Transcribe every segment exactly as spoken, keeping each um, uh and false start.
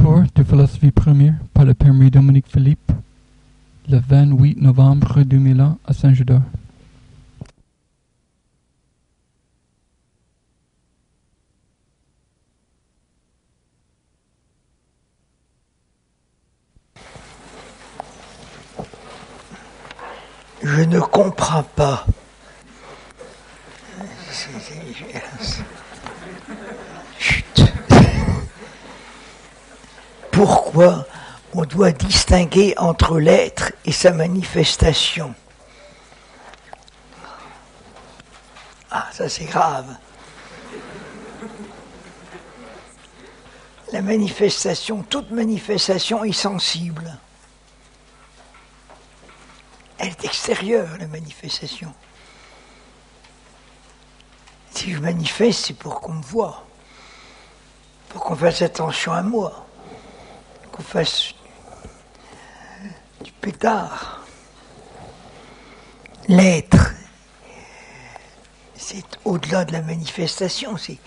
cours de philosophie première par le Père Marie-Dominique Philippe, le vingt-huit novembre deux mille un à Saint-Jeudor. Je ne comprends pas. Chut. Pourquoi on doit distinguer entre l'être et sa manifestation? Ah, ça c'est grave. La manifestation, toute manifestation est sensible. Elle est extérieure, la manifestation. Si je manifeste, c'est pour qu'on me voie, pour qu'on fasse attention à moi, qu'on fasse du pétard. L'être, c'est au-delà de la manifestation, c'est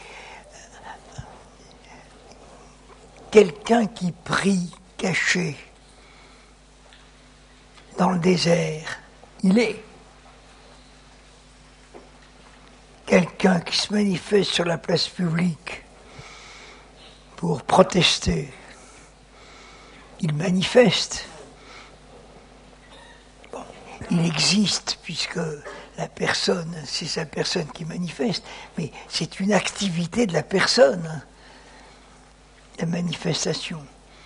quelqu'un qui prie caché dans le désert. Il est quelqu'un qui se manifeste sur la place publique pour protester. Il manifeste. Bon, il existe puisque la personne, c'est sa personne qui manifeste, mais c'est une activité de la personne, la manifestation.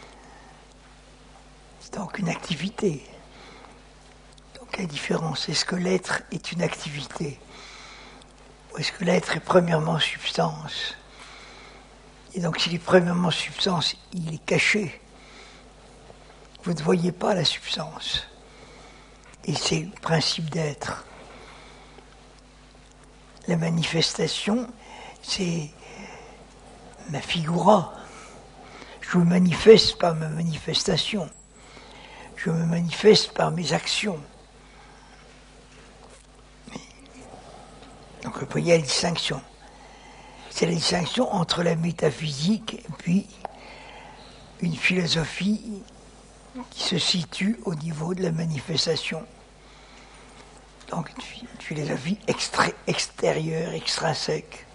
C'est donc une activité. Donc la différence, est-ce que l'être est une activité ? Ou est-ce que l'être est premièrement substance? Et donc s'il est premièrement substance, il est caché. Vous ne voyez pas la substance. Et c'est le principe d'être. La manifestation, c'est ma figura. Je me manifeste par ma manifestation. Je me manifeste par mes actions. Donc vous voyez la distinction. C'est la distinction entre la métaphysique et puis une philosophie qui se situe au niveau de la manifestation. Donc une philosophie extra- extérieure, extrinsèque.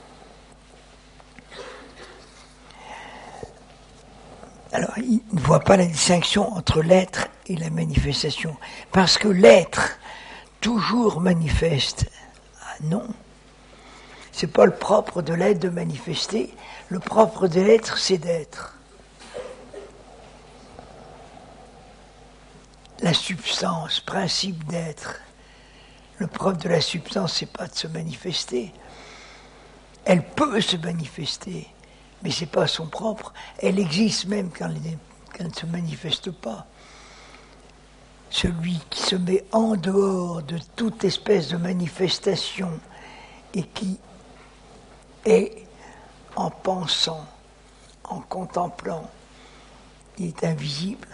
Alors, il ne voit pas la distinction entre l'être et la manifestation. Parce que l'être, toujours manifeste. Ah non. C'est pas le propre de l'être de manifester. Le propre de l'être, c'est d'être. La substance, principe d'être. Le propre de la substance, c'est pas de se manifester. Elle peut se manifester. Mais ce n'est pas son propre. Elle existe même quand elle, quand elle ne se manifeste pas. Celui qui se met en dehors de toute espèce de manifestation et qui est, en pensant, en contemplant, il est invisible.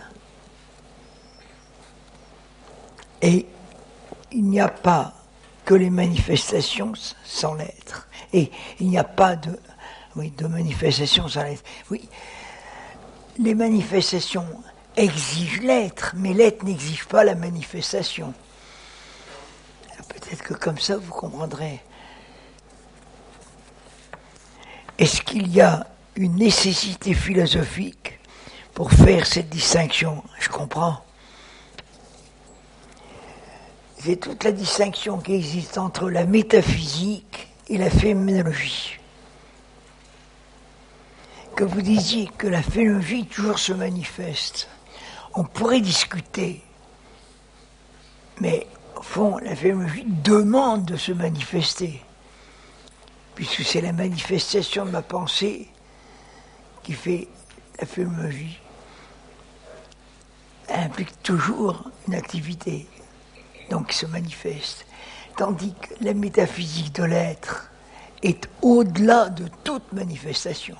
Et il n'y a pas que les manifestations sans l'être. Et il n'y a pas de... Oui, de manifestations sans l'être. Oui, les manifestations exigent l'être, mais l'être n'exige pas la manifestation. Peut-être que comme ça, vous comprendrez. Est-ce qu'il y a une nécessité philosophique pour faire cette distinction? Je comprends. C'est toute la distinction qui existe entre la métaphysique et la phénoménologie. Que vous disiez que la phénoménologie toujours se manifeste. On pourrait discuter, mais au fond, la phénoménologie demande de se manifester, puisque c'est la manifestation de ma pensée qui fait la phénoménologie. Elle implique toujours une activité, donc qui se manifeste. Tandis que la métaphysique de l'être est au-delà de toute manifestation.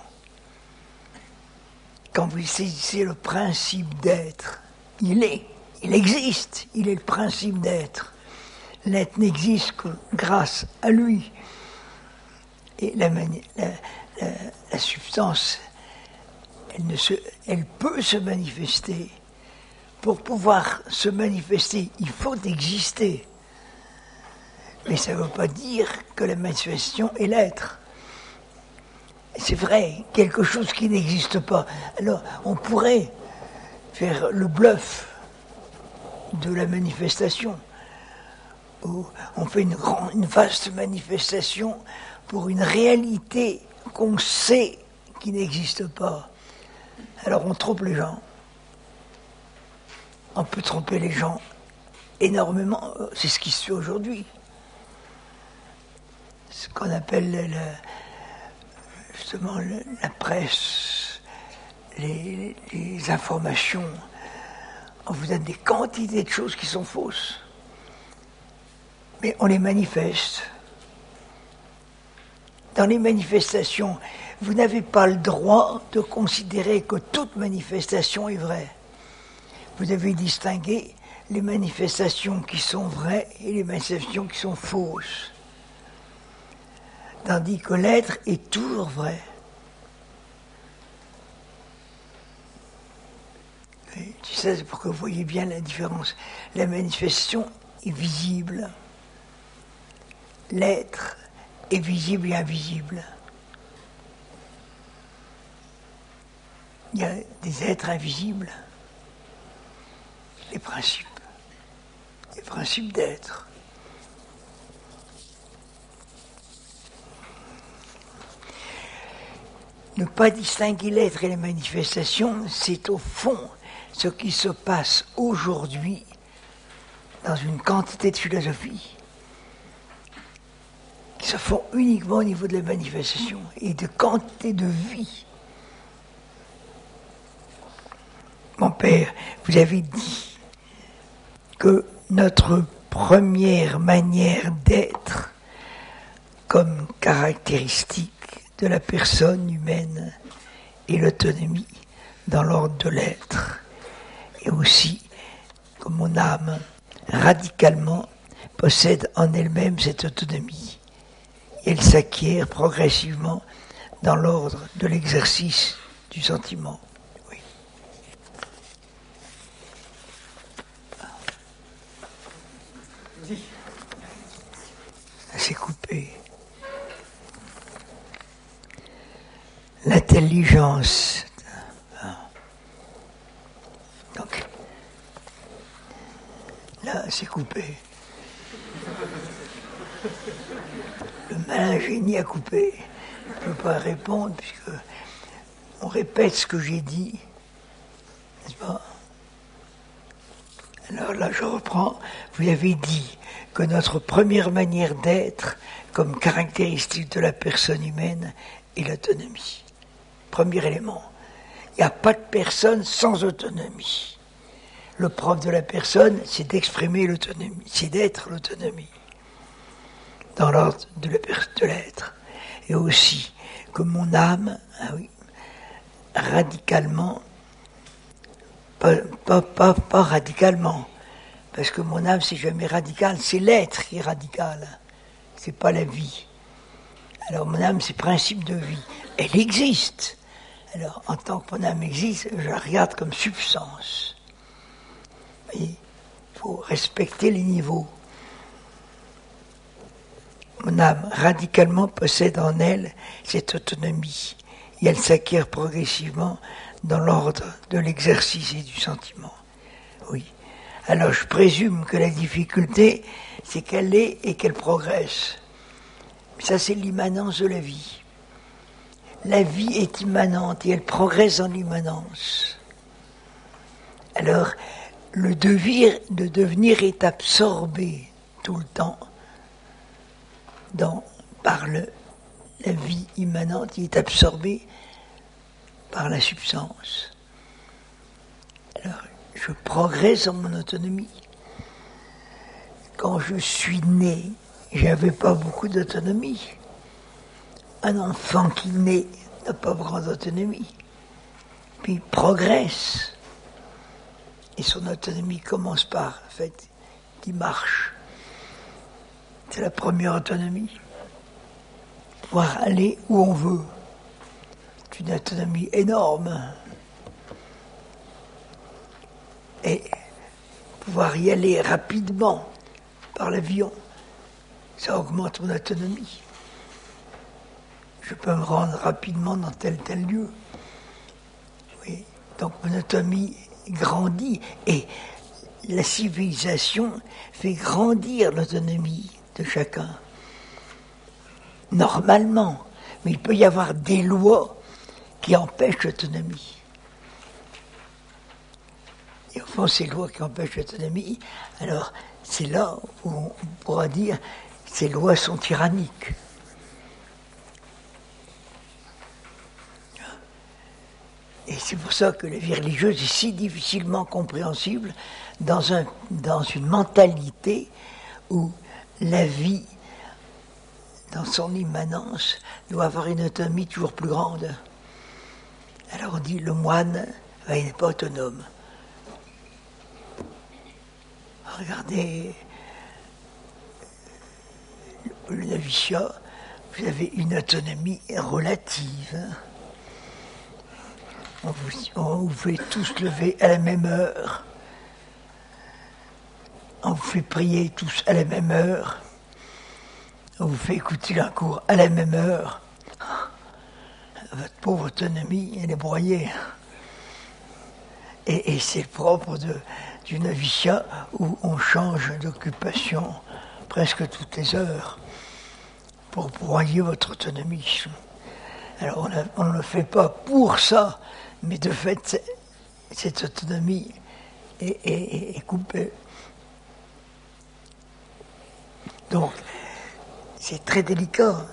Quand vous saisissez le principe d'être, il est, il existe, il est le principe d'être. L'être n'existe que grâce à lui. Et la, mani- la, la, la substance, elle, ne se, elle peut se manifester. Pour pouvoir se manifester, il faut exister. Mais ça ne veut pas dire que la manifestation est l'être. C'est vrai, quelque chose qui n'existe pas. Alors, on pourrait faire le bluff de la manifestation, où on fait une, grande, une vaste manifestation pour une réalité qu'on sait qui n'existe pas. Alors on trompe les gens. On peut tromper les gens énormément. C'est ce qui se fait aujourd'hui. Ce qu'on appelle le, justement le, la presse, les, les informations. On vous donne des quantités de choses qui sont fausses. Mais on les manifeste. Dans les manifestations, vous n'avez pas le droit de considérer que toute manifestation est vraie. Vous devez distinguer les manifestations qui sont vraies et les manifestations qui sont fausses. Tandis que l'être est toujours vrai. Et ça, c'est pour que vous voyez bien la différence. La manifestation est visible. L'être est visible et invisible. Il y a des êtres invisibles. Les principes. Les principes d'être. Ne pas distinguer l'être et les manifestations, c'est au fond ce qui se passe aujourd'hui dans une quantité de philosophies qui se font uniquement au niveau de la manifestation et de quantité de vie. Mon père, vous avez dit que notre première manière d'être comme caractéristique de la personne humaine est l'autonomie dans l'ordre de l'être, et aussi que mon âme radicalement possède en elle-même cette autonomie. Et elle s'acquiert progressivement dans l'ordre de l'exercice du sentiment. Oui. C'est coupé. L'intelligence. Donc, là, c'est coupé. Le malin génie a coupé. Je ne peux pas répondre puisque on répète ce que j'ai dit. N'est-ce pas? Alors là, je reprends. Vous avez dit que notre première manière d'être, comme caractéristique de la personne humaine, est l'autonomie. Premier élément. Il n'y a pas de personne sans autonomie. Le propre de la personne, c'est d'exprimer l'autonomie, c'est d'être l'autonomie, dans l'ordre de l'être. Et aussi que mon âme, ah oui, radicalement, pas, pas, pas, pas radicalement, parce que mon âme, c'est jamais radical, c'est l'être qui est radical, c'est pas la vie. Alors mon âme, c'est principe de vie. Elle existe. Alors, en tant que mon âme existe, je la regarde comme substance. Il faut respecter les niveaux. Mon âme radicalement possède en elle cette autonomie et elle s'acquiert progressivement dans l'ordre de l'exercice et du sentiment. Oui. Alors je présume que la difficulté, c'est qu'elle est et qu'elle progresse. Ça, c'est l'immanence de la vie. La vie est immanente et elle progresse dans l'immanence. Alors, le devenir, le devenir est absorbé tout le temps dans, par le, la vie immanente, il est absorbé par la substance. Alors, je progresse dans mon autonomie. Quand je suis né, j'avais pas beaucoup d'autonomie. Un enfant qui naît n'a pas grande autonomie, puis il progresse. Et son autonomie commence par, en fait, il marche. C'est la première autonomie. Pouvoir aller où on veut. C'est une autonomie énorme. et pouvoir y aller rapidement par l'avion, ça augmente mon autonomie. Je peux me rendre rapidement dans tel tel lieu. Oui. Donc mon autonomie grandit et la civilisation fait grandir l'autonomie de chacun. Normalement, mais il peut y avoir des lois qui empêchent l'autonomie. Et au fond, ces lois qui empêchent l'autonomie, alors c'est là où on pourra dire que ces lois sont tyranniques. Et c'est pour ça que la vie religieuse est si difficilement compréhensible dans, un, dans une mentalité où la vie, dans son immanence, doit avoir une autonomie toujours plus grande. Alors on dit le moine, ben, il n'est pas autonome. Regardez le noviciat, vous avez une autonomie relative. On vous, on vous fait tous lever à la même heure. On vous fait prier tous à la même heure. On vous fait écouter un cours à la même heure. Votre pauvre autonomie, elle est broyée. Et, et c'est propre de, du noviciat où on change d'occupation presque toutes les heures pour broyer votre autonomie. Alors on ne le fait pas pour ça, mais de fait, cette autonomie est, est, est coupée. Donc, c'est très délicat.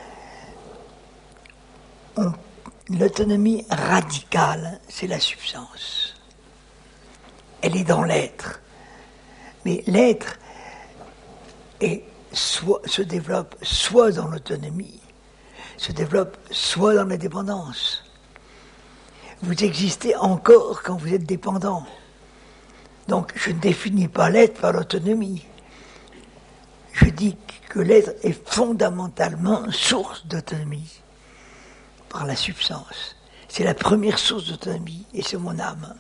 On, l'autonomie radicale, c'est la substance. Elle est dans l'être. Mais l'être est soit, se développe soit dans l'autonomie, se développe soit dans la dépendance. Vous existez encore quand vous êtes dépendant. Donc, je ne définis pas l'être par l'autonomie. Je dis que l'être est fondamentalement source d'autonomie par la substance. C'est la première source d'autonomie et c'est mon âme.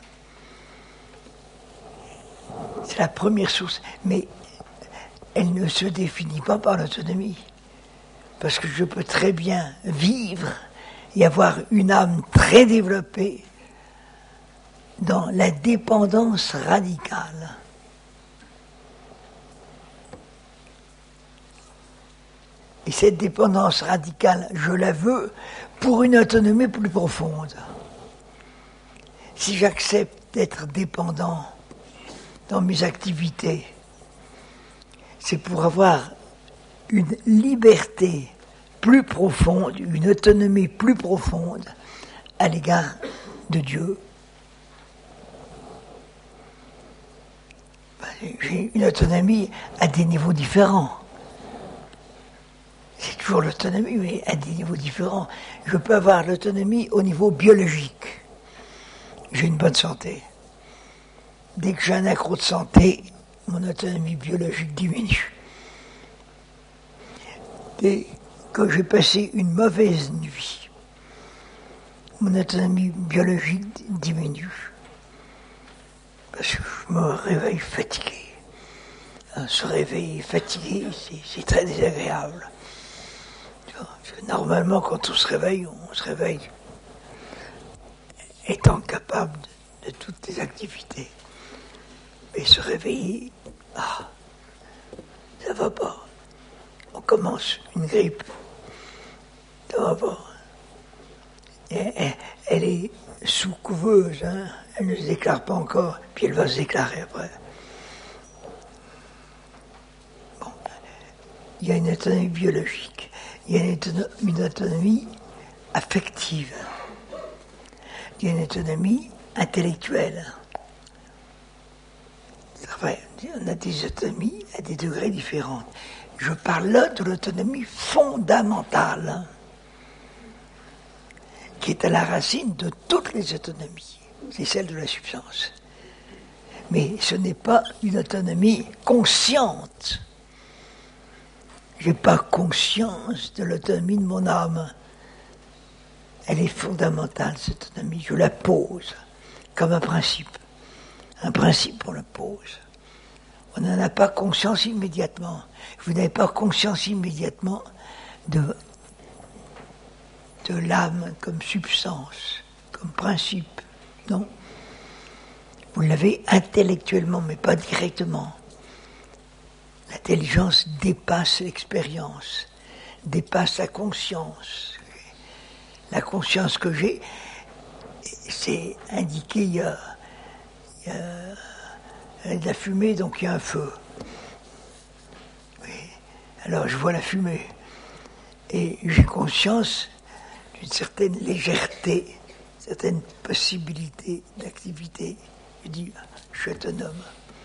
C'est la première source, mais elle ne se définit pas par l'autonomie. Parce que je peux très bien vivre et avoir une âme très développée dans la dépendance radicale. Et cette dépendance radicale, je la veux pour une autonomie plus profonde. Si j'accepte d'être dépendant dans mes activités, c'est pour avoir une liberté plus profonde, une autonomie plus profonde à l'égard de Dieu. J'ai une autonomie à des niveaux différents. C'est toujours l'autonomie, mais à des niveaux différents. Je peux avoir l'autonomie au niveau biologique. J'ai une bonne santé. Dès que j'ai un accroc de santé, mon autonomie biologique diminue. Dès que j'ai passé une mauvaise nuit, mon autonomie biologique diminue. Parce que je me réveille fatigué. Se réveiller fatigué, c'est, c'est très désagréable. Parce que normalement, quand on se réveille, on se réveille étant capable de, de toutes les activités. Mais se réveiller, ah, ça va pas. On commence une grippe, ça va pas. Et, et, elle est sous couveuse, hein, elle ne se déclare pas encore, puis elle va se déclarer après. Bon, il y a une autonomie biologique, il y a une autonomie, une autonomie affective, il y a une autonomie intellectuelle. Enfin, on a des autonomies à des degrés différents. Je parle là de l'autonomie fondamentale, qui est à la racine de toutes les autonomies. C'est celle de la substance. Mais ce n'est pas une autonomie consciente. Je n'ai pas conscience de l'autonomie de mon âme. Elle est fondamentale, cette autonomie. Je la pose comme un principe. un principe, on le pose. On n'en a pas conscience immédiatement. Vous n'avez pas conscience immédiatement de, de l'âme comme substance, comme principe. Non. Vous l'avez intellectuellement, mais pas directement. L'intelligence dépasse l'expérience, dépasse la conscience. La conscience que j'ai, c'est indiqué, il y a, il y a de la fumée, donc il y a un feu. Oui. Alors je vois la fumée. Et j'ai conscience d'une certaine légèreté, certaines possibilités d'activité. Je dis, je suis autonome.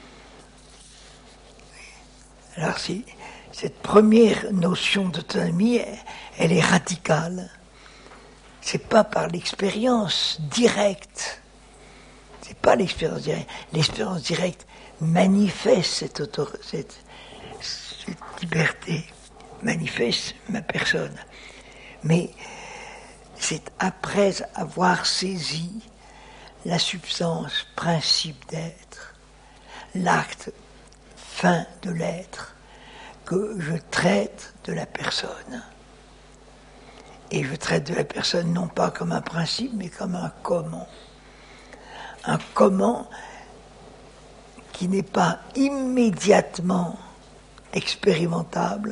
Oui. Alors si cette première notion d'autonomie, elle est radicale. C'est pas par l'expérience directe. C'est pas l'expérience directe. L'expérience directe manifeste cette, autor- cette, cette liberté, manifeste ma personne. Mais c'est après avoir saisi la substance, principe d'être, l'acte fin de l'être, que je traite de la personne. Et je traite de la personne non pas comme un principe, mais comme un comment. Un comment qui n'est pas immédiatement expérimentable,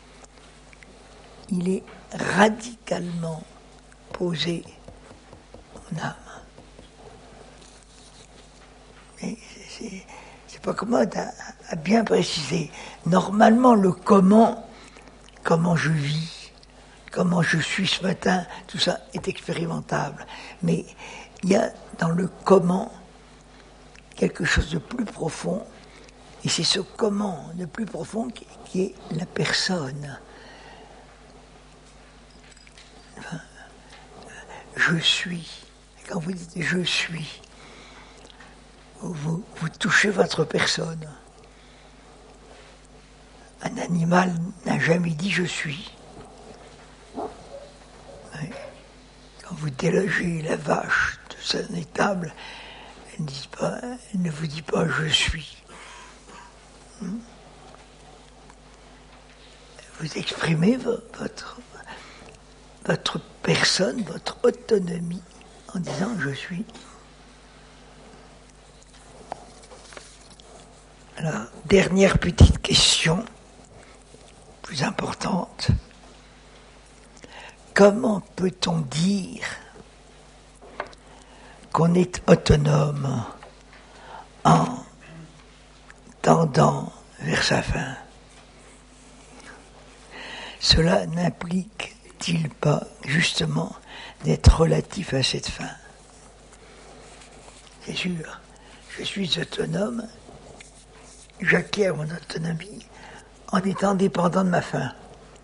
il est radicalement posé en âme. Et c'est, c'est pas commode à, à bien préciser. Normalement, le comment, comment je vis, comment je suis ce matin, tout ça est expérimentable. Mais il y a dans le comment quelque chose de plus profond, et c'est ce comment de plus profond qui, qui est la personne. Enfin, je suis. Quand vous dites je suis, vous, vous touchez votre personne. Un animal n'a jamais dit je suis. Quand vous délogez la vache de son étable, elle, dit pas, elle ne vous dit pas je suis. Vous exprimez votre, votre personne, votre autonomie en disant je suis. Alors, dernière petite question, plus importante. Comment peut-on dire qu'on est autonome en tendant vers sa fin? Cela n'implique-t-il pas justement d'être relatif à cette fin? C'est sûr, je suis autonome, j'acquiers mon autonomie en étant dépendant de ma fin.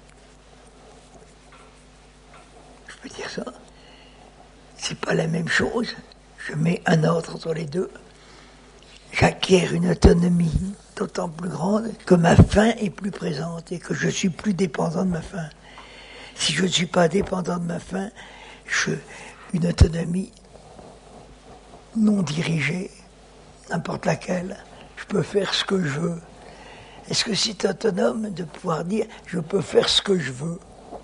Je peux dire ça. C'est pas la même chose. Je mets un ordre entre les deux. J'acquiers une autonomie d'autant plus grande que ma fin est plus présente et que je suis plus dépendant de ma fin. Si je ne suis pas dépendant de ma fin, je, une autonomie non dirigée, n'importe laquelle, je peux faire ce que je veux. Est-ce que c'est autonome de pouvoir dire je peux faire ce que je veux?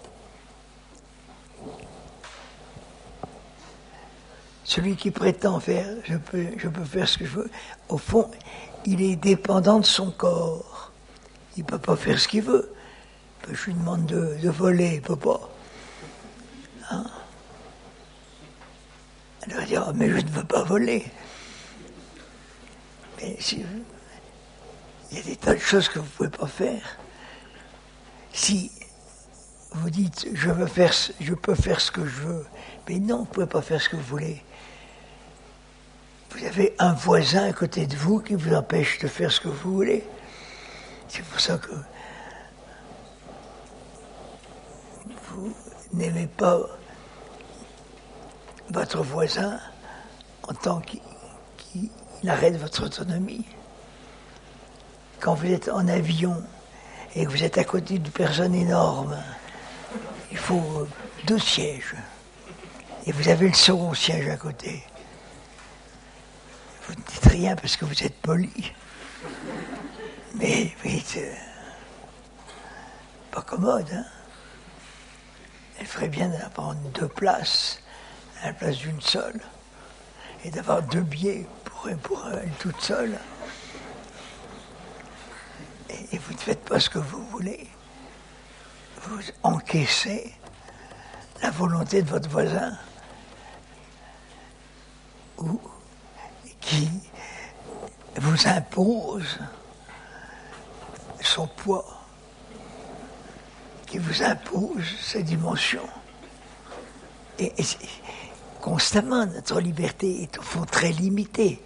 Celui qui prétend faire je peux, je peux faire ce que je veux, au fond, il est dépendant de son corps. Il ne peut pas faire ce qu'il veut. Je lui demande de, de voler, il ne peut pas. Hein? Elle va dire, oh, mais je ne veux pas voler. Mais si, il y a des tas de choses que vous ne pouvez pas faire. Si vous dites, je, veux faire, je peux faire ce que je veux, mais non, vous ne pouvez pas faire ce que vous voulez. Vous avez un voisin à côté de vous qui vous empêche de faire ce que vous voulez. C'est pour ça que vous n'aimez pas votre voisin en tant qu'il arrête votre autonomie. Quand vous êtes en avion et que vous êtes à côté d'une personne énorme, il faut deux sièges. Et vous avez le second siège à côté. Vous ne dites rien parce que vous êtes poli. Mais, mais c'est pas commode, hein. Elle ferait bien d'en prendre deux places à la place d'une seule et d'avoir deux billets pour, pour elle toute seule. Et, et vous ne faites pas ce que vous voulez. Vous encaissez la volonté de votre voisin ou qui vous impose son poids, qui vous impose ses dimensions. Et, et constamment, notre liberté est au fond très limitée.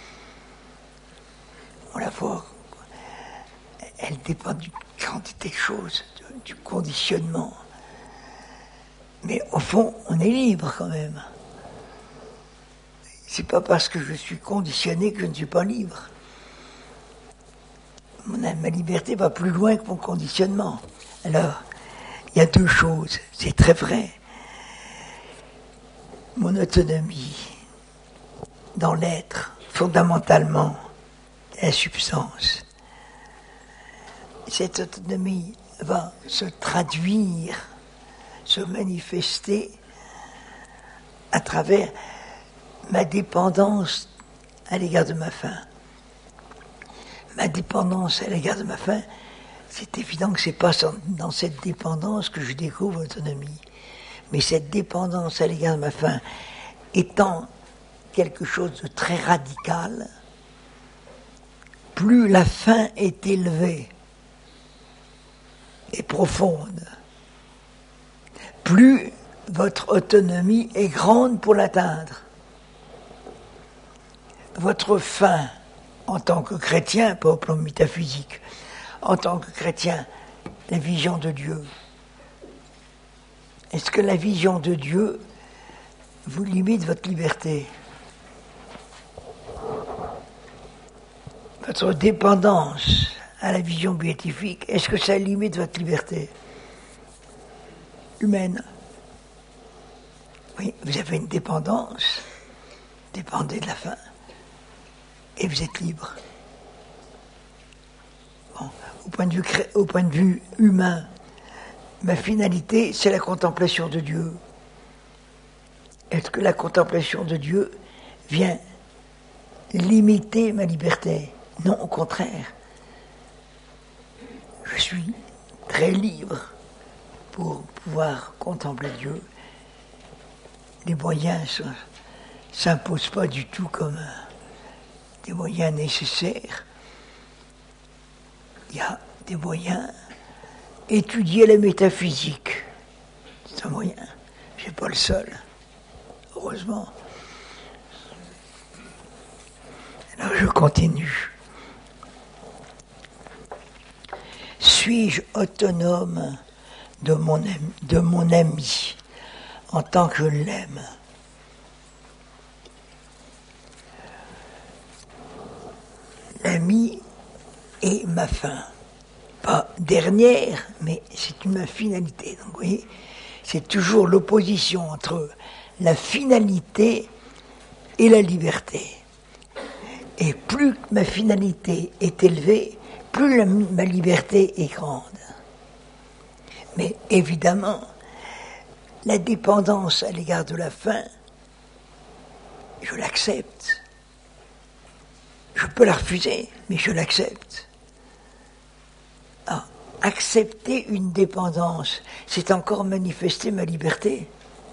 On la voit, elle dépend d'une quantité de choses, du conditionnement. Mais au fond, on est libre quand même. C'est pas parce que je suis conditionné que je ne suis pas libre. Mon, ma liberté va plus loin que mon conditionnement. Alors, il y a deux choses, c'est très vrai. Mon autonomie dans l'être, fondamentalement, la substance. Cette autonomie va se traduire, se manifester à travers ma dépendance à l'égard de ma faim. Ma dépendance à l'égard de ma faim, c'est évident que ce n'est pas dans cette dépendance que je découvre l'autonomie. Mais cette dépendance à l'égard de ma faim étant quelque chose de très radical, plus la faim est élevée et profonde, plus votre autonomie est grande pour l'atteindre. Votre faim, en tant que chrétien, pas au plan métaphysique, en tant que chrétien, la vision de Dieu. Est-ce que la vision de Dieu vous limite votre liberté? Votre dépendance à la vision béatifique, est-ce que ça limite votre liberté humaine? Oui, vous avez une dépendance, dépendez de la faim, et vous êtes libre. Bon, au point de vue, au point de vue humain, ma finalité, c'est la contemplation de Dieu. Est-ce que la contemplation de Dieu vient limiter ma liberté? Non, au contraire. Je suis très libre pour pouvoir contempler Dieu. Les moyens ne s'imposent pas du tout comme des moyens nécessaires. Il y a des moyens. Étudier la métaphysique, c'est un moyen. Je n'ai pas le seul, heureusement. Alors je continue. Suis-je autonome de mon ami, de mon ami en tant que je l'aime? L'ami est ma fin. Pas dernière, mais c'est ma finalité. Donc vous voyez, c'est toujours l'opposition entre la finalité et la liberté. Et plus ma finalité est élevée, plus la, ma liberté est grande. Mais évidemment, la dépendance à l'égard de la faim, je l'accepte. Je peux la refuser, mais je l'accepte. Ah, accepter une dépendance, c'est encore manifester ma liberté.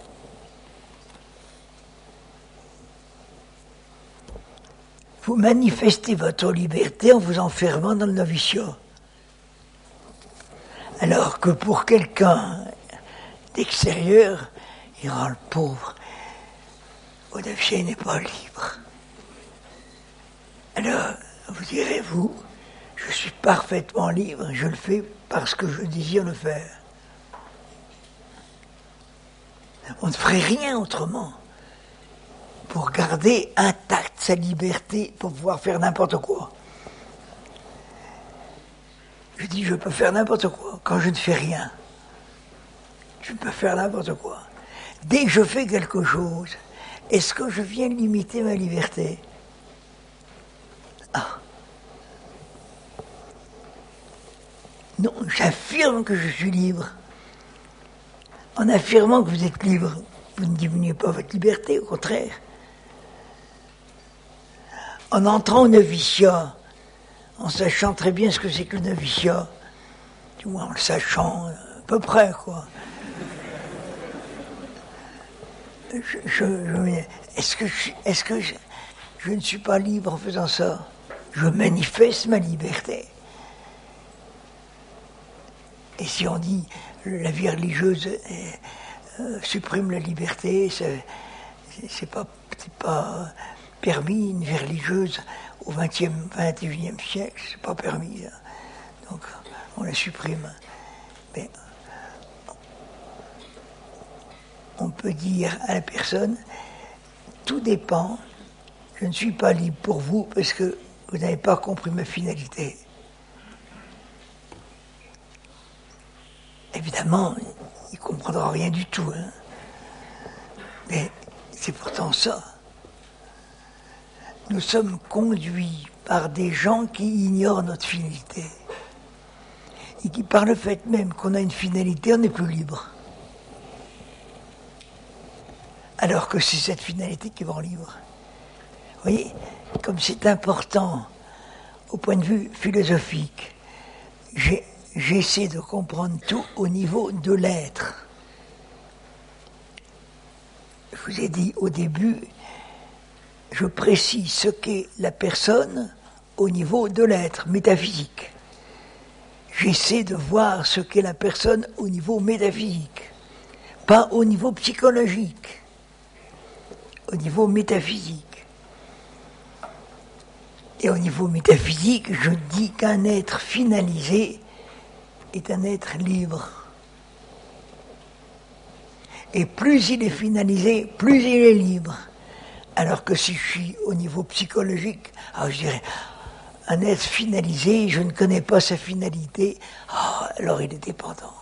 Vous manifestez votre liberté en vous enfermant dans le noviciat. Alors que pour quelqu'un d'extérieur, il rend le pauvre. Au noviciat n'est pas libre. Alors, vous direz, vous, je suis parfaitement libre, je le fais parce que je désire le faire. On ne ferait rien autrement pour garder intacte sa liberté, pour pouvoir faire n'importe quoi. Je dis, je peux faire n'importe quoi quand je ne fais rien. Je peux faire n'importe quoi. Dès que je fais quelque chose, est-ce que je viens limiter ma liberté? Ah. Non, j'affirme que je suis libre. En affirmant que vous êtes libre, vous ne diminuez pas votre liberté, au contraire. En entrant au noviciat, en sachant très bien ce que c'est que le noviciat, du moins en le sachant à peu près, quoi. Je, je, je, est-ce que, je, est-ce que je, je ne suis pas libre en faisant ça? Je manifeste ma liberté. Et si on dit la vie religieuse euh, supprime la liberté, c'est, c'est pas, c'est pas permis, une vie religieuse au vingtième, vingt et unième siècle, c'est pas permis. Hein. Donc on la supprime. Mais on peut dire à la personne, tout dépend, je ne suis pas libre pour vous parce que vous n'avez pas compris ma finalité. Évidemment, il ne comprendra rien du tout. Hein. Mais c'est pourtant ça. Nous sommes conduits par des gens qui ignorent notre finalité. Et qui, par le fait même qu'on a une finalité, on n'est plus libre. Alors que c'est cette finalité qui rend libre. Vous voyez, comme c'est important au point de vue philosophique, j'ai... J'essaie de comprendre tout au niveau de l'être. Je vous ai dit au début, je précise ce qu'est la personne au niveau de l'être métaphysique. J'essaie de voir ce qu'est la personne au niveau métaphysique, pas au niveau psychologique, au niveau métaphysique. Et au niveau métaphysique, je dis qu'un être finalisé est un être libre. Et plus il est finalisé, plus il est libre. Alors que si je suis au niveau psychologique, alors je dirais, un être finalisé, je ne connais pas sa finalité, oh, alors il est dépendant.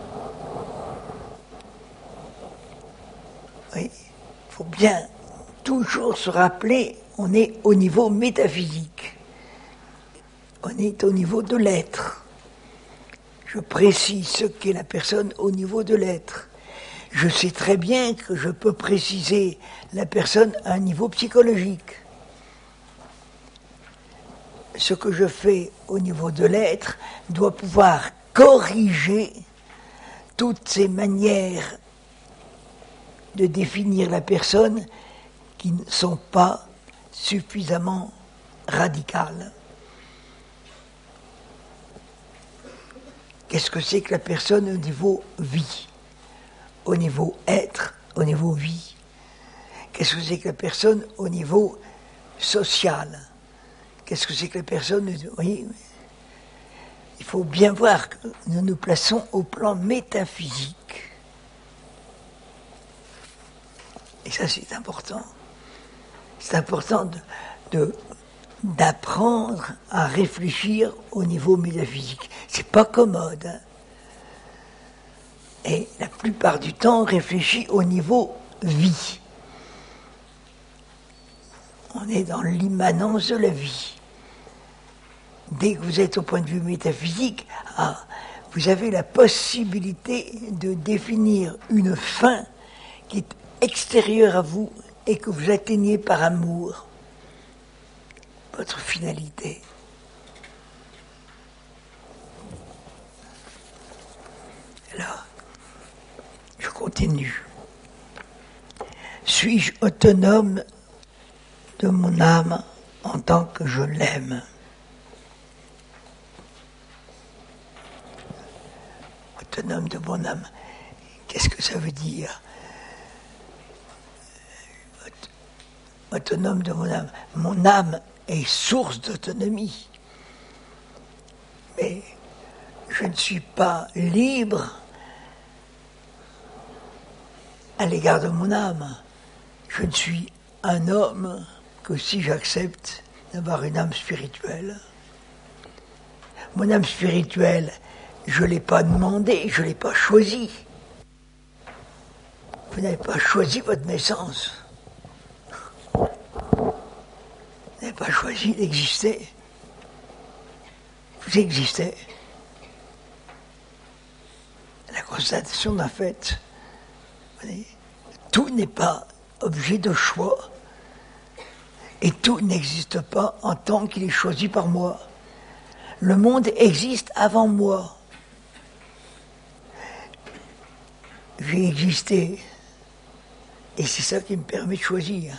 Oui, il faut bien toujours se rappeler, on est au niveau métaphysique. On est au niveau de l'être. Je précise ce qu'est la personne au niveau de l'être. Je sais très bien que je peux préciser la personne à un niveau psychologique. Ce que je fais au niveau de l'être doit pouvoir corriger toutes ces manières de définir la personne qui ne sont pas suffisamment radicales. Qu'est-ce que c'est que la personne au niveau vie, au niveau être, au niveau vie? Qu'est-ce que c'est que la personne au niveau social? Qu'est-ce que c'est que la personne... Oui, il faut bien voir que nous nous plaçons au plan métaphysique. Et ça, c'est important. C'est important de... de d'apprendre à réfléchir au niveau métaphysique. C'est pas commode. Hein. Et la plupart du temps, on réfléchit au niveau vie. On est dans l'immanence de la vie. Dès que vous êtes au point de vue métaphysique, ah, vous avez la possibilité de définir une fin qui est extérieure à vous et que vous atteignez par amour. Votre finalité. Alors, je continue. Suis-je autonome de mon âme en tant que je l'aime? Autonome de mon âme, qu'est-ce que ça veut dire? Autonome de mon âme. Mon âme est source d'autonomie. Mais je ne suis pas libre à l'égard de mon âme. Je ne suis un homme que si j'accepte d'avoir une âme spirituelle. Mon âme spirituelle, je ne l'ai pas demandée, je ne l'ai pas choisie. Vous n'avez pas choisi votre naissance. Vous n'avez pas choisi d'exister. Vous existez. La constatation d'un fait. Vous voyez, tout n'est pas objet de choix et tout n'existe pas en tant qu'il est choisi par moi. Le monde existe avant moi. J'ai existé et c'est ça qui me permet de choisir.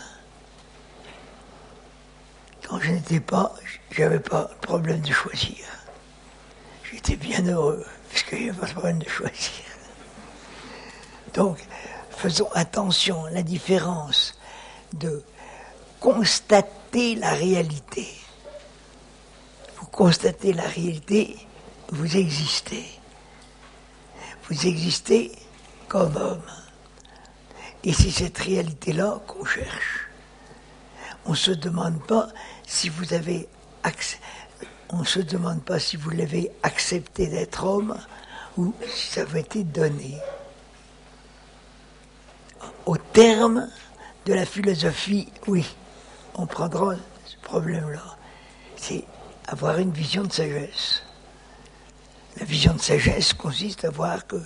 Quand je n'étais pas, j'avais pas de problème de choisir. J'étais bien heureux, parce qu'il n'y avait pas de problème de choisir. Donc, faisons attention à la différence de constater la réalité. Vous constatez la réalité, vous existez. Vous existez comme homme. Et c'est cette réalité-là qu'on cherche. On ne se demande pas si vous avez acc- on se demande pas si vous l'avez accepté d'être homme ou si ça vous a été donné. Au terme de la philosophie, oui, on prendra ce problème-là. C'est avoir une vision de sagesse. La vision de sagesse consiste à voir que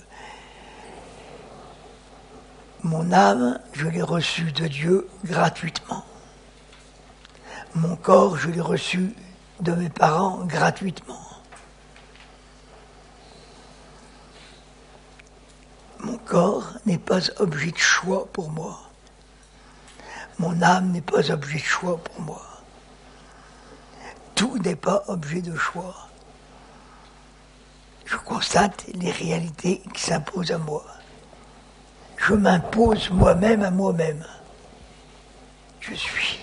mon âme, je l'ai reçue de Dieu gratuitement. Mon corps, je l'ai reçu de mes parents gratuitement. Mon corps n'est pas objet de choix pour moi. Mon âme n'est pas objet de choix pour moi. Tout n'est pas objet de choix. Je constate les réalités qui s'imposent à moi. Je m'impose moi-même à moi-même. Je suis.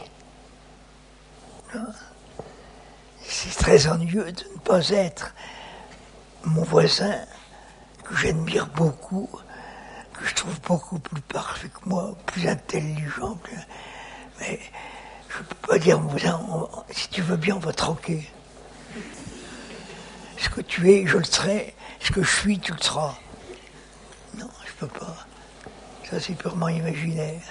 C'est très ennuyeux de ne pas être mon voisin, que j'admire beaucoup, que je trouve beaucoup plus parfait que moi, plus intelligent. Plus... Mais je ne peux pas dire, mon voisin, on... si tu veux bien, on va troquer. Ce que tu es, je le serai. Ce que je suis, tu le seras. Non, je ne peux pas. Ça, c'est purement imaginaire.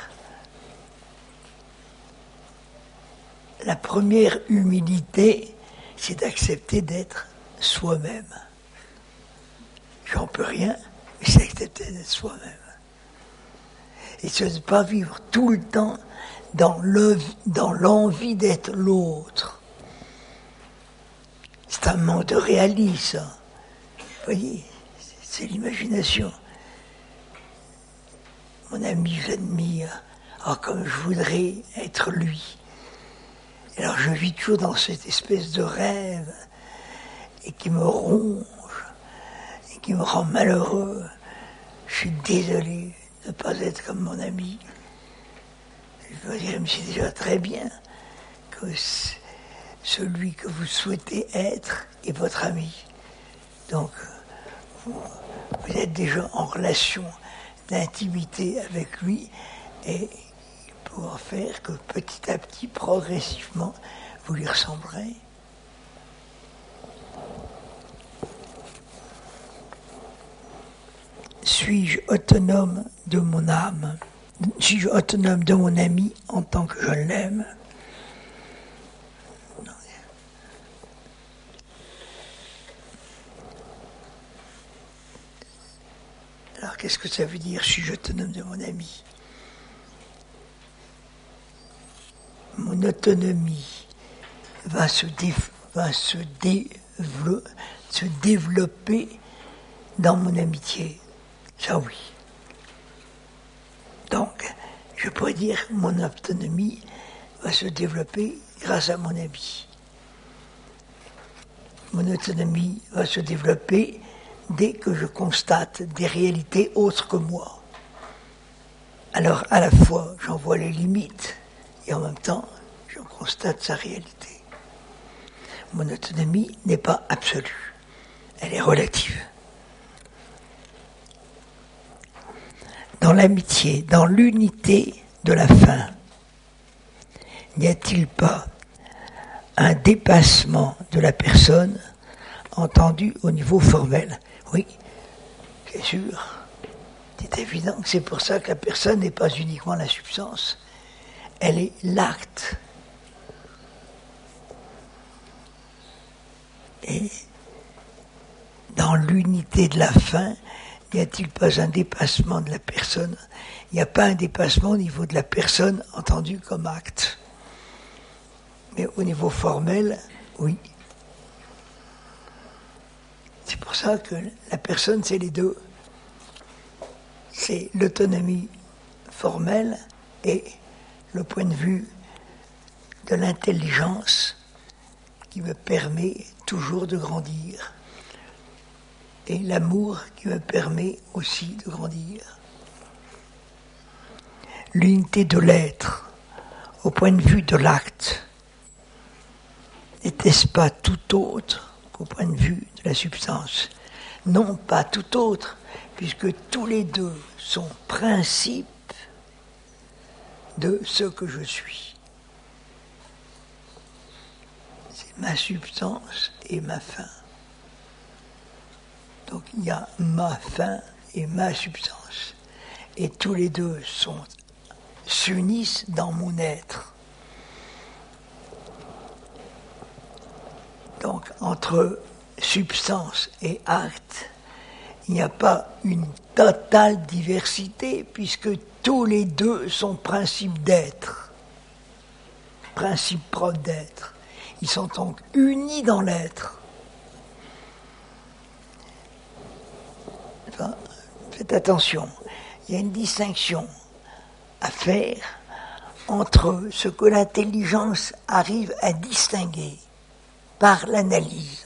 La première humilité, c'est d'accepter d'être soi-même. J'en peux rien, mais c'est accepter d'être soi-même. Et ce n'est pas vivre tout le temps dans, le, dans l'envie d'être l'autre. C'est un manque de réalisme. Vous voyez, c'est l'imagination. Mon ami, j'admire. Ah, comme je voudrais être lui. Alors je vis toujours dans cette espèce de rêve et qui me ronge et qui me rend malheureux. Je suis désolé de ne pas être comme mon ami. Je dois dire, mais c'est déjà très bien que celui que vous souhaitez être est votre ami. Donc vous, vous êtes déjà en relation d'intimité avec lui et pour faire que petit à petit, progressivement, vous lui ressemblerez. Suis-je autonome de mon âme? Suis-je autonome de mon ami en tant que je l'aime? Alors qu'est-ce que ça veut dire, suis-je autonome de mon ami? Mon autonomie va se, dé, va se, dévelop, se développer dans mon amitié. Ça oui. Donc, je pourrais dire que mon autonomie va se développer grâce à mon ami. Mon autonomie va se développer dès que je constate des réalités autres que moi. Alors, à la fois, j'en vois les limites, et en même temps, je constate sa réalité. Mon autonomie n'est pas absolue, elle est relative. Dans l'amitié, dans l'unité de la fin, n'y a-t-il pas un dépassement de la personne entendu au niveau formel? Oui, c'est sûr. C'est évident que c'est pour ça que la personne n'est pas uniquement la substance. Elle est l'acte. Et dans l'unité de la fin, n'y a-t-il pas un dépassement de la personne? Il n'y a pas un dépassement au niveau de la personne entendue comme acte. Mais au niveau formel, oui. C'est pour ça que la personne, c'est les deux. C'est l'autonomie formelle et le point de vue de l'intelligence qui me permet toujours de grandir. Et l'amour qui me permet aussi de grandir. L'unité de l'être, au point de vue de l'acte, n'était-ce pas tout autre qu'au point de vue de la substance? Non, pas tout autre, puisque tous les deux sont principes de ce que je suis. C'est ma substance et ma fin. Donc il y a ma fin et ma substance. Et tous les deux sont, s'unissent dans mon être. Donc entre substance et acte, il n'y a pas une totale diversité, puisque tous les deux sont principes d'être, principes propres d'être. Ils sont donc unis dans l'être. Enfin, faites attention, il y a une distinction à faire entre ce que l'intelligence arrive à distinguer par l'analyse.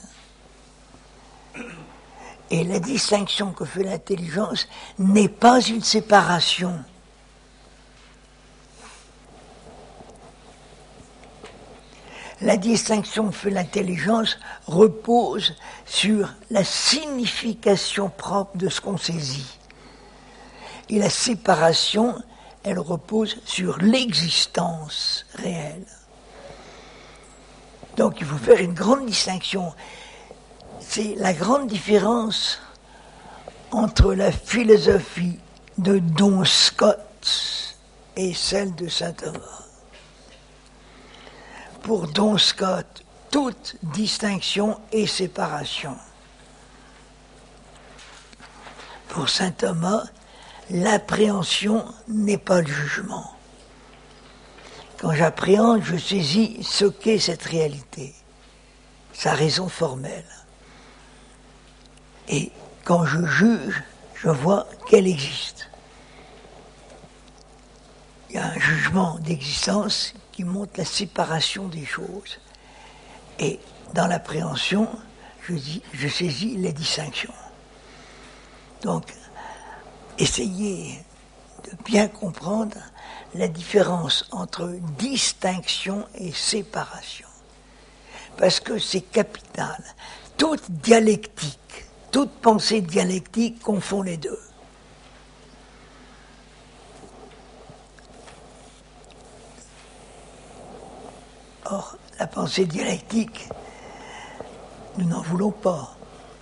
Et la distinction que fait l'intelligence n'est pas une séparation. La distinction que fait l'intelligence repose sur la signification propre de ce qu'on saisit. Et la séparation, elle repose sur l'existence réelle. Donc il faut faire une grande distinction. C'est la grande différence entre la philosophie de Don Scott et celle de saint Thomas. Pour Don Scott, toute distinction est séparation. Pour saint Thomas, l'appréhension n'est pas le jugement. Quand j'appréhende, je saisis ce qu'est cette réalité, sa raison formelle. Et quand je juge, je vois qu'elle existe. Il y a un jugement d'existence qui montre la séparation des choses. Et dans l'appréhension, je, dis, je saisis les distinctions. Donc, essayez de bien comprendre la différence entre distinction et séparation. Parce que c'est capital. Toute dialectique, toute pensée dialectique confond les deux. Or, la pensée dialectique, nous n'en voulons pas.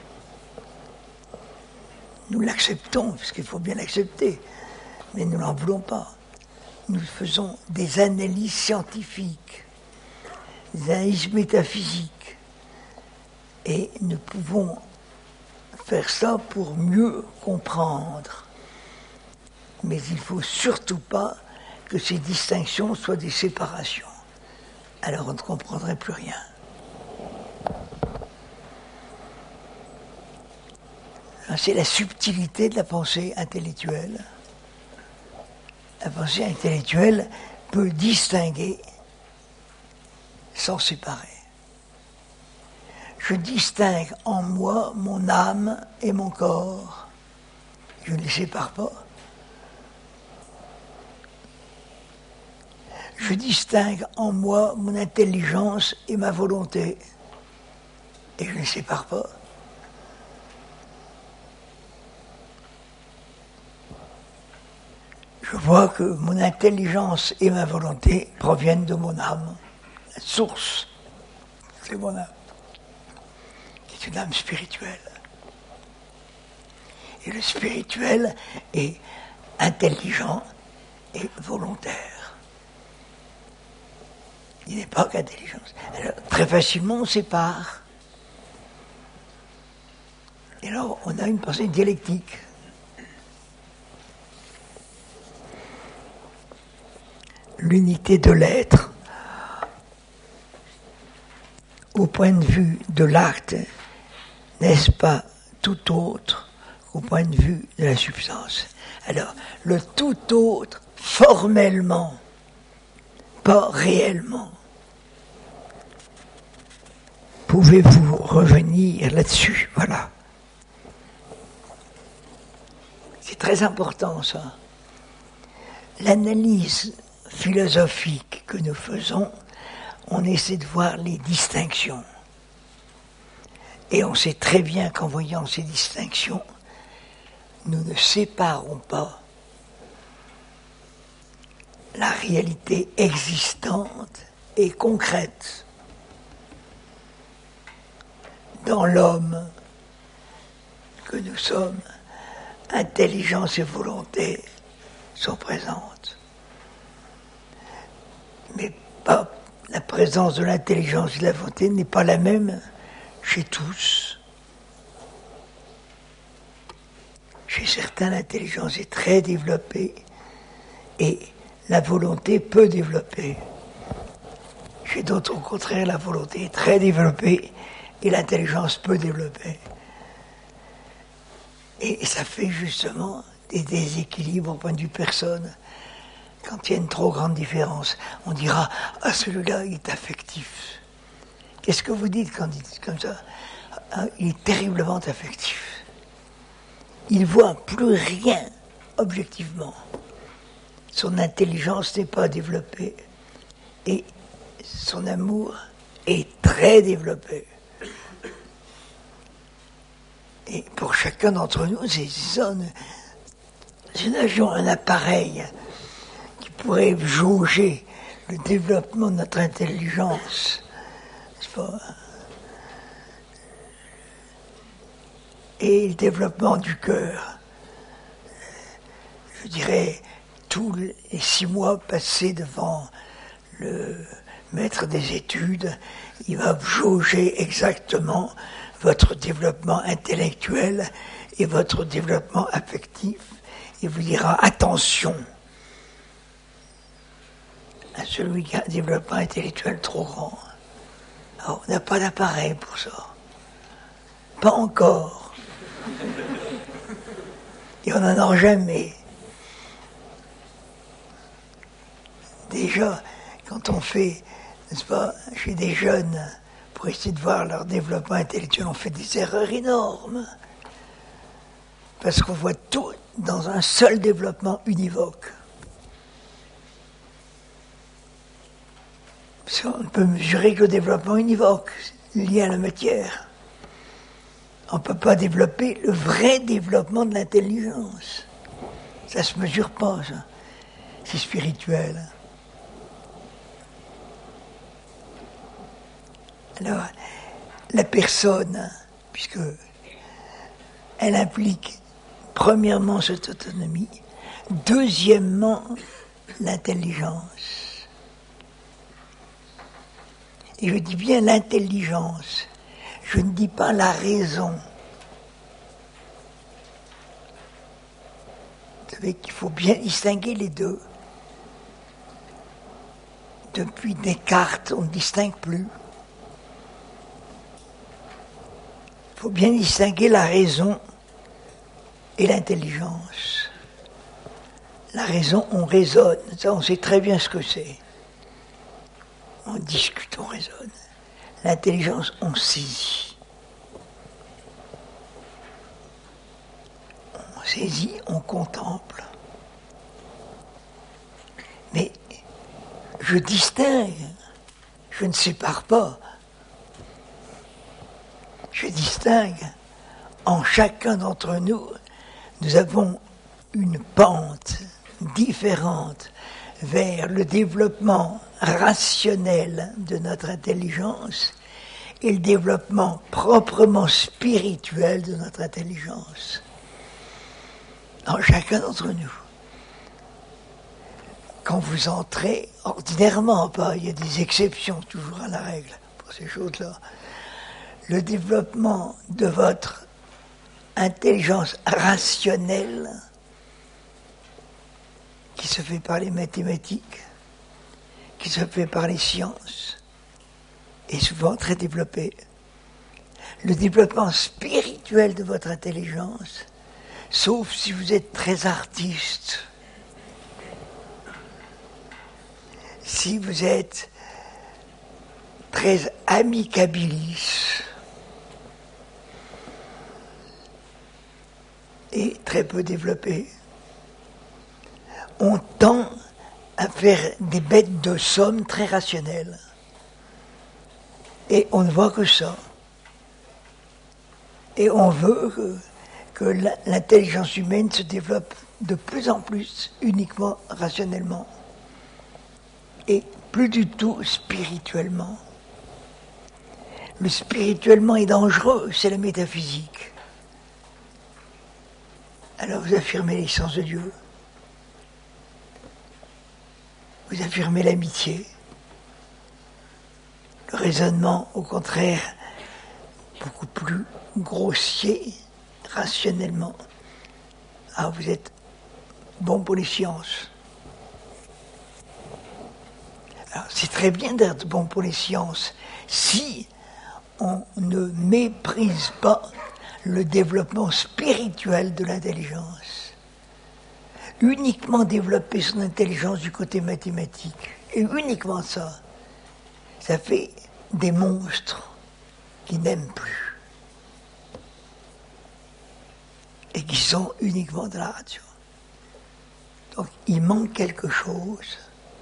Nous l'acceptons, parce qu'il faut bien l'accepter, mais nous n'en voulons pas. Nous faisons des analyses scientifiques, des analyses métaphysiques, et nous pouvons faire ça pour mieux comprendre. Mais il ne faut surtout pas que ces distinctions soient des séparations. Alors on ne comprendrait plus rien. C'est la subtilité de la pensée intellectuelle. La pensée intellectuelle peut distinguer sans séparer. Je distingue en moi mon âme et mon corps. Je ne les sépare pas. Je distingue en moi mon intelligence et ma volonté. Et je ne les sépare pas. Je vois que mon intelligence et ma volonté proviennent de mon âme. La source, c'est mon âme, qui est une âme spirituelle. Et le spirituel est intelligent et volontaire. Il n'est pas qu'intelligence. Alors, très facilement, on sépare. Et alors, on a une pensée dialectique. L'unité de l'être, au point de vue de l'acte, n'est-ce pas tout autre qu'au point de vue de la substance? Alors, le tout autre, formellement, pas réellement. Pouvez-vous revenir là-dessus? Voilà. C'est très important, ça. L'analyse philosophique que nous faisons, on essaie de voir les distinctions. Et on sait très bien qu'en voyant ces distinctions, nous ne séparons pas la réalité existante et concrète. Dans l'homme que nous sommes, intelligence et volonté sont présentes. Mais pas, la présence de l'intelligence et de la volonté n'est pas la même chez tous. Chez certains, l'intelligence est très développée et la volonté peu développée. Chez d'autres, au contraire, la volonté est très développée et l'intelligence peu développée. Et ça fait justement des déséquilibres au point de vue personne. Quand il y a une trop grande différence, on dira « Ah, celui-là, il est affectif ». Qu'est-ce que vous dites quand vous dites comme ça? Ah, il est terriblement affectif. Il ne voit plus rien objectivement. Son intelligence n'est pas développée. Et son amour est très développé. Et pour chacun d'entre nous, c'est ça. Si nous avions un appareil qui pourrait jauger le développement de notre intelligence, n'est-ce pas, et le développement du cœur, je dirais, tous les six mois passés devant le maître des études, il va jauger exactement votre développement intellectuel et votre développement affectif, et vous dira attention à celui qui a un développement intellectuel trop grand. Alors, on n'a pas d'appareil pour ça. Pas encore. Et on n'en aura jamais. Déjà, quand on fait, n'est-ce pas, chez des jeunes, pour essayer de voir leur développement intellectuel, on fait des erreurs énormes. Parce qu'on voit tout dans un seul développement univoque. Parce qu'on ne peut mesurer que le développement univoque, lié à la matière. On ne peut pas développer le vrai développement de l'intelligence. Ça ne se mesure pas, ça. C'est spirituel. Alors, la personne, puisque elle implique premièrement cette autonomie, deuxièmement l'intelligence. Et je dis bien l'intelligence, je ne dis pas la raison. Vous savez qu'il faut bien distinguer les deux. Depuis Descartes, on ne distingue plus. Il faut bien distinguer la raison et l'intelligence. La raison, on raisonne, ça on sait très bien ce que c'est. On discute, on raisonne. L'intelligence, on saisit. On saisit, on contemple. Mais je distingue, je ne sépare pas. Je distingue. En chacun d'entre nous, nous avons une pente différente vers le développement rationnel de notre intelligence et le développement proprement spirituel de notre intelligence. En chacun d'entre nous. Quand vous entrez, ordinairement pas, il y a des exceptions toujours à la règle pour ces choses-là, le développement de votre intelligence rationnelle qui se fait par les mathématiques, qui se fait par les sciences, est souvent très développée. Le développement spirituel de votre intelligence, sauf si vous êtes très artiste, si vous êtes très amicabilis et très peu développé, on tend à faire des bêtes de somme très rationnelles. Et on ne voit que ça. Et on veut que, que l'intelligence humaine se développe de plus en plus uniquement rationnellement. Et plus du tout spirituellement. Le spirituellement est dangereux, c'est la métaphysique. Alors vous affirmez l'existence de Dieu. Vous affirmez l'amitié. Le raisonnement, au contraire, beaucoup plus grossier, rationnellement. Ah, vous êtes bon pour les sciences. Alors, c'est très bien d'être bon pour les sciences si on ne méprise pas le développement spirituel de l'intelligence. Uniquement développer son intelligence du côté mathématique, et uniquement ça, ça fait des monstres qui n'aiment plus et qui sont uniquement de la radio. Donc il manque quelque chose.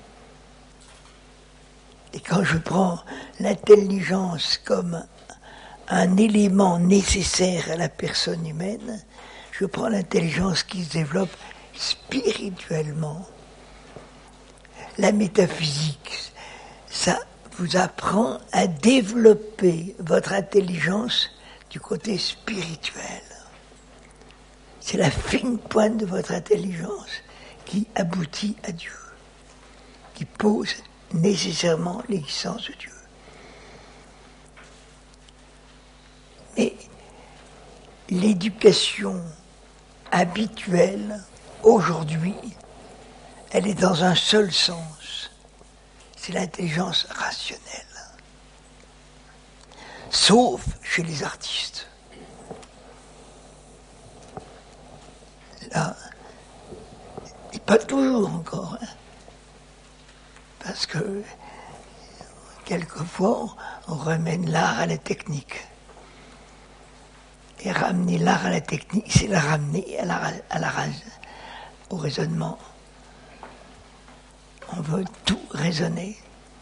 Et quand je prends l'intelligence comme un élément nécessaire à la personne humaine, je prends l'intelligence qui se développe spirituellement. La métaphysique, ça vous apprend à développer votre intelligence du côté spirituel. C'est la fine pointe de votre intelligence qui aboutit à Dieu, qui pose nécessairement l'existence de Dieu. Mais l'éducation habituelle, aujourd'hui, elle est dans un seul sens, c'est l'intelligence rationnelle. Sauf chez les artistes. Là, et pas toujours encore, hein, parce que quelquefois, on ramène l'art à la technique. Et ramener l'art à la technique, c'est la ramener à la, à la, au raisonnement. On veut tout raisonner.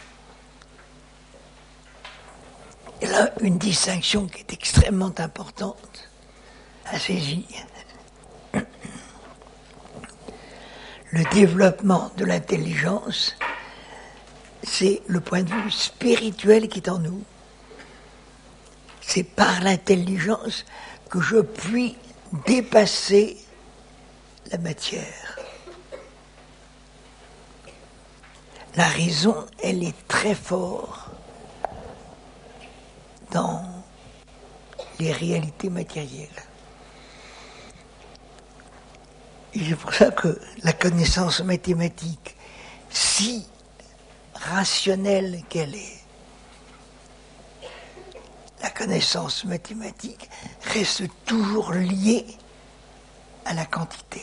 Et là, une distinction qui est extrêmement importante à saisir. Le développement de l'intelligence, c'est le point de vue spirituel qui est en nous. C'est par l'intelligence que je puis dépasser la matière. La raison, elle est très forte dans les réalités matérielles. Et c'est pour ça que la connaissance mathématique, si rationnelle qu'elle est, la connaissance mathématique reste toujours liée à la quantité.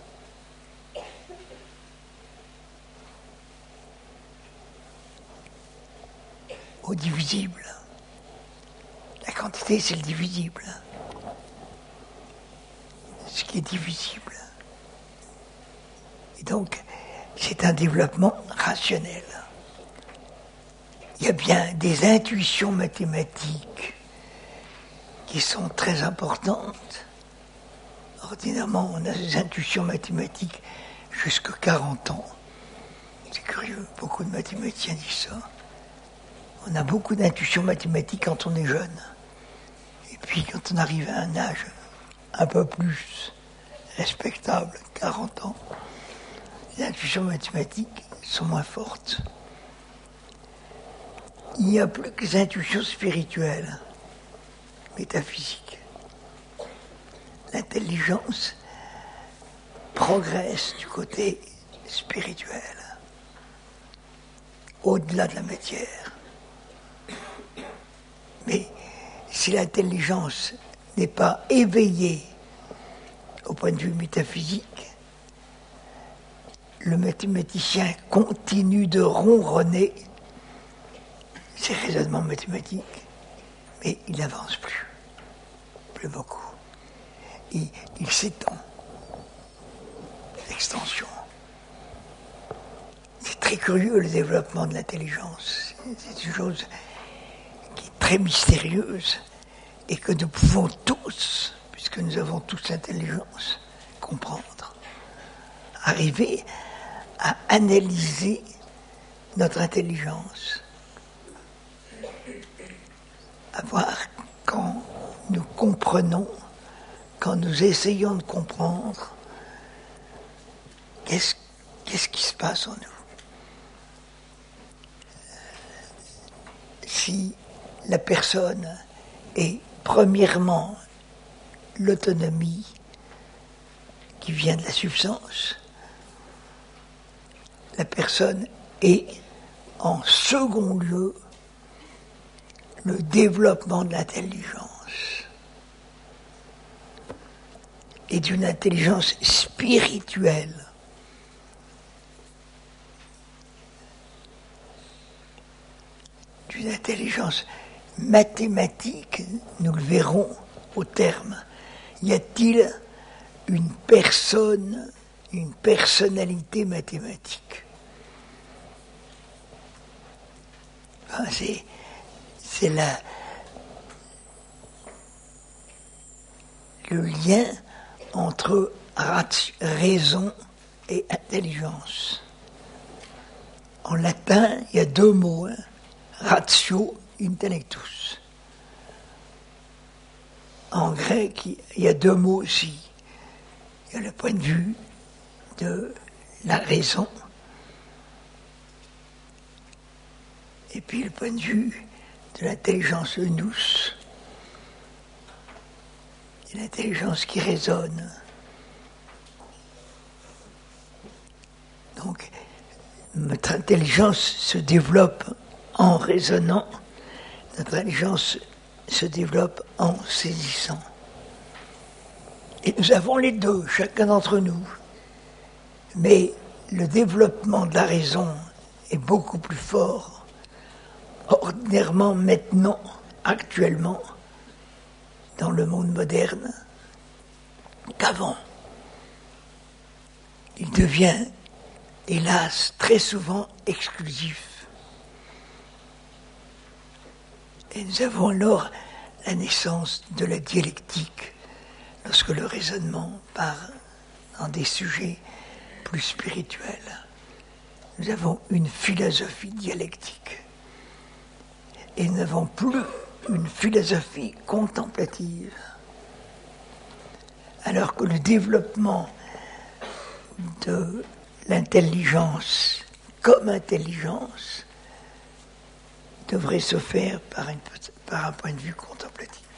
Au divisible. La quantité, c'est le divisible. Ce qui est divisible. Et donc, c'est un développement rationnel. Il y a bien des intuitions mathématiques qui sont très importantes. Ordinairement, on a des intuitions mathématiques jusqu'à quarante ans. C'est curieux, beaucoup de mathématiciens disent ça. On a beaucoup d'intuitions mathématiques quand on est jeune. Et puis quand on arrive à un âge un peu plus respectable, quarante ans, les intuitions mathématiques sont moins fortes. Il n'y a plus que les intuitions spirituelles, métaphysiques. l'intelligence progresse du côté spirituel, au-delà de la matière. Mais si l'intelligence n'est pas éveillée au point de vue métaphysique, le mathématicien continue de ronronner ses raisonnements mathématiques, mais il n'avance plus, plus beaucoup. Il, il s'étend. L'extension. C'est très curieux le développement de l'intelligence. C'est une chose qui est très mystérieuse et que nous pouvons tous, puisque nous avons tous l'intelligence, comprendre. Arriver à analyser notre intelligence. À voir quand nous comprenons, quand nous essayons de comprendre, qu'est-ce, qu'est-ce qui se passe en nous. Si la personne est premièrement l'autonomie qui vient de la substance, la personne est en second lieu le développement de l'intelligence et d'une intelligence spirituelle. D'une intelligence mathématique, nous le verrons au terme. Y a-t-il une personne, une personnalité mathématique? Enfin, c'est, c'est la, le lien entre raison et intelligence. En latin, il y a deux mots, hein, ratio intellectus. En grec, il y a deux mots aussi. Il y a le point de vue de la raison et puis le point de vue de l'intelligence nous, et l'intelligence qui résonne. Donc, notre intelligence se développe en raisonnant, notre intelligence se développe en saisissant. Et nous avons les deux, chacun d'entre nous. Mais le développement de la raison est beaucoup plus fort, ordinairement maintenant, actuellement, dans le monde moderne, qu'avant. Il devient, hélas, très souvent exclusif. Et nous avons alors la naissance de la dialectique, lorsque le raisonnement part dans des sujets plus spirituels. Nous avons une philosophie dialectique. Et nous n'avons plus une philosophie contemplative. Alors que le développement de l'intelligence comme intelligence devrait se faire par, une, par un point de vue contemplatif.